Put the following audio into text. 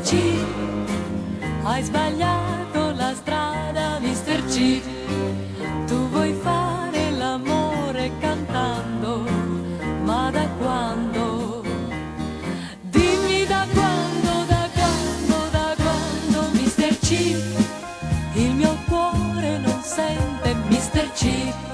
C, hai sbagliato la strada, Mr. C. Tu vuoi fare l'amore cantando, ma da quando? Dimmi da quando, Mr. C. Il mio cuore non sente, Mr. C.